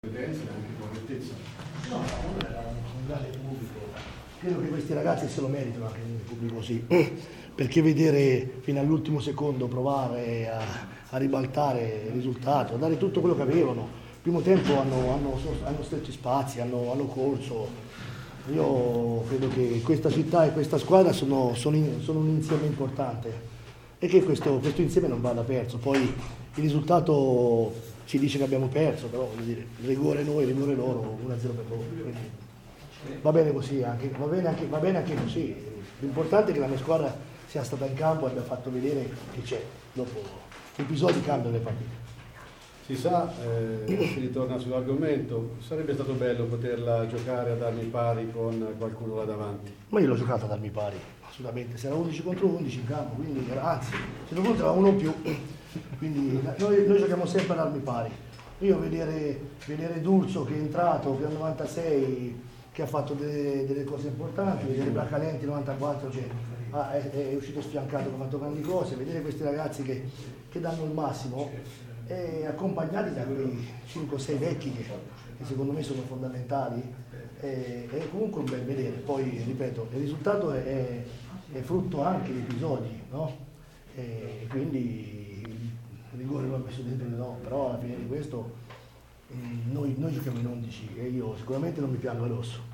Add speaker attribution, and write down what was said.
Speaker 1: competenza e anche correttezza.
Speaker 2: No, uno era un grande pubblico. Credo che questi ragazzi se lo meritano anche nel pubblico così, perché vedere fino all'ultimo secondo provare a ribaltare il risultato, a dare tutto quello che avevano. Il primo tempo hanno stretto spazi, hanno corso. Io credo che questa città e questa squadra sono un insieme importante e che questo insieme non vada perso. Poi il risultato ci dice che abbiamo perso, però voglio dire, rigore noi, rigore loro, 1-0 per loro. Quindi va bene così, va bene anche così. L'importante è che la mia squadra sia stata in campo e abbia fatto vedere che c'è. Dopo gli episodi cambiano le partite.
Speaker 1: Si sa, si ritorna sull'argomento, sarebbe stato bello poterla giocare ad armi pari con qualcuno là davanti.
Speaker 2: Ma io l'ho giocata ad armi pari, assolutamente, se era 11 contro 11 in campo, quindi anzi, se lo conto era uno in più, quindi noi giochiamo sempre ad armi pari. Io vedere D'Urso che è entrato, che al 96, che ha fatto delle cose importanti, vedere Bracalenti 94, cioè, è uscito sfiancato, che ha fatto grandi cose, vedere questi ragazzi che danno il massimo, e accompagnati da quei 5-6 vecchi che secondo me sono fondamentali, è comunque un bel vedere. Poi ripeto, il risultato è frutto anche di episodi, no? E quindi il rigore l'ho messo dentro, no, però alla fine di questo noi giochiamo in 11 e io sicuramente non mi piango addosso.